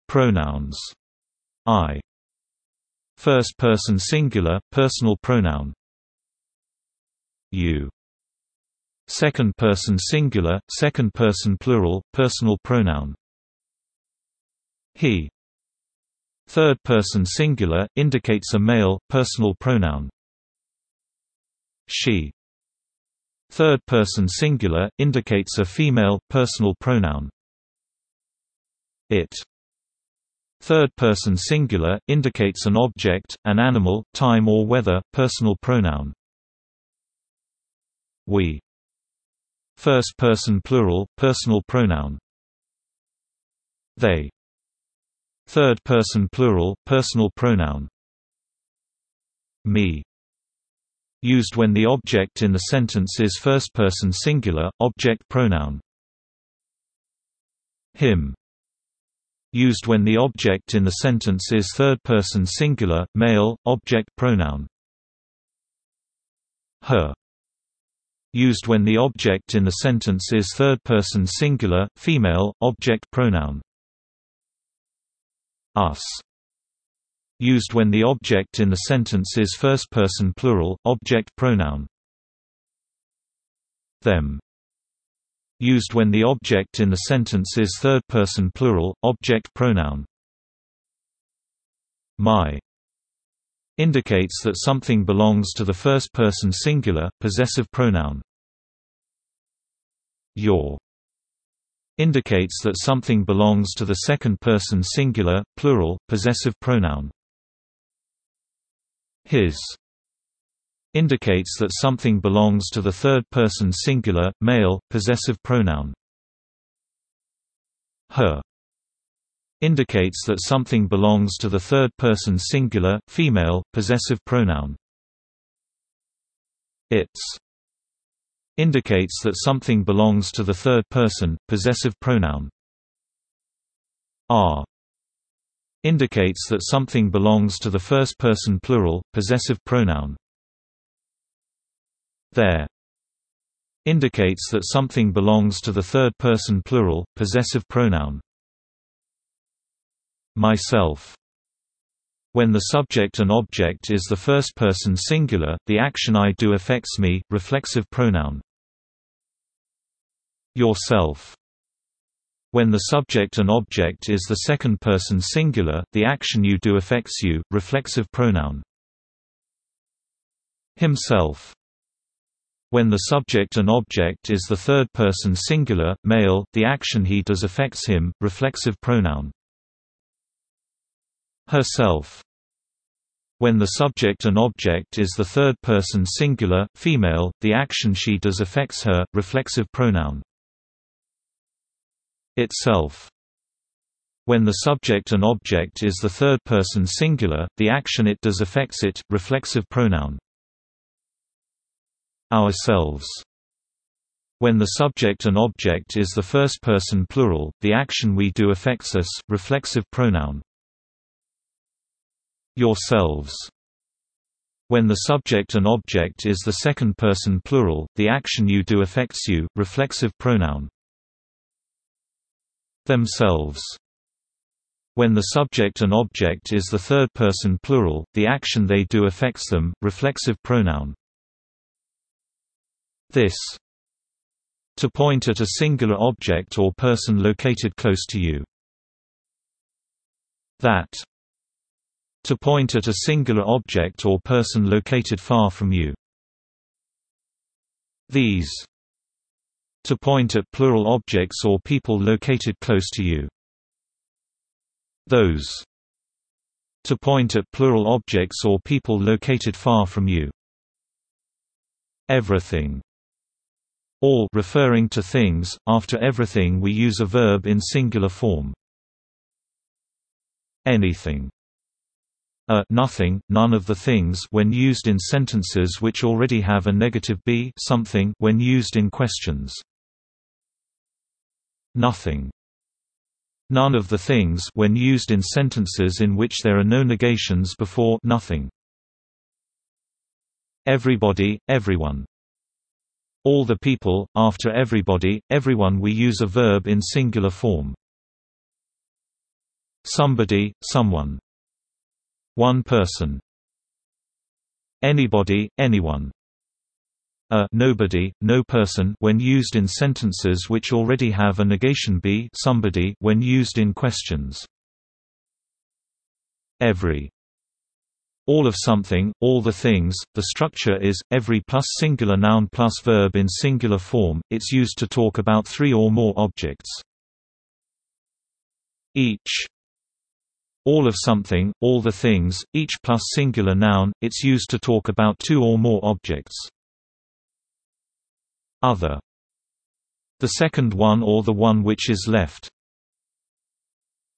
Pronouns. I. First person singular, personal pronoun. You. Second person singular, second person plural, personal pronoun. He. Third person singular, indicates a male, personal pronoun. She. Third person singular, indicates a female, personal pronoun. It. Third person singular, indicates an object, an animal, time or weather, personal pronoun. We. First person plural, personal pronoun. They. Third person plural, personal pronoun. Me. Used when the object in the sentence is first person singular, object pronoun. Him. Used when the object in the sentence is third person singular, male, object pronoun. Her. Used when the object in the sentence is third person singular, female, object pronoun. Us. Used when the object in the sentence is first person plural, object pronoun. Them. Used when the object in the sentence is third person plural, object pronoun. My. Indicates that something belongs to the first person singular, possessive pronoun. Your. Indicates that something belongs to the second person singular, plural, possessive pronoun. His. Indicates that something belongs to the third person singular, male, possessive pronoun. Her. Indicates that something belongs to the third person singular, female, possessive pronoun. Its. Indicates that something belongs to the third person, possessive pronoun. Are. Indicates that something belongs to the first person plural, possessive pronoun. There. Indicates that something belongs to the third person plural, possessive pronoun. Myself. When the subject and object is the first person singular, the action I do affects me, reflexive pronoun. Yourself. When the subject and object is the second person singular, the action you do affects you, reflexive pronoun. Himself. When the subject and object is the third person singular, male, the action he does affects him, reflexive pronoun. Herself. When the subject and object is the third person singular, female, the action she does affects her, reflexive pronoun. Itself. When the subject and object is the third person singular, the action it does affects it, reflexive pronoun. Ourselves. When the subject and object is the first person plural, the action we do affects us, reflexive pronoun. Yourselves. When the subject and object is the second person plural, the action you do affects you, reflexive pronoun. Themselves. When the subject and object is the third person plural, the action they do affects them, reflexive pronoun. This. To point at a singular object or person located close to you. That. To point at a singular object or person located far from you. These. To point at plural objects or people located close to you. Those. To point at plural objects or people located far from you. Everything. All, referring to things. After everything we use a verb in singular form. Anything. Nothing, none of the things when used in sentences which already have a negative be something when used in questions. Nothing. None of the things when used in sentences in which there are no negations before nothing. Everybody, everyone. All the people. After everybody, everyone we use a verb in singular form. somebody, someone. One person. Anybody, anyone. A nobody, no person when used in sentences which already have a negation be somebody when used in questions. Every. All of something, all the things. The structure is every plus singular noun plus verb in singular form. It's used to talk about three or more objects. Each. All of something, all the things, each plus singular noun. It's used to talk about two or more objects. Other. The second one or the one which is left.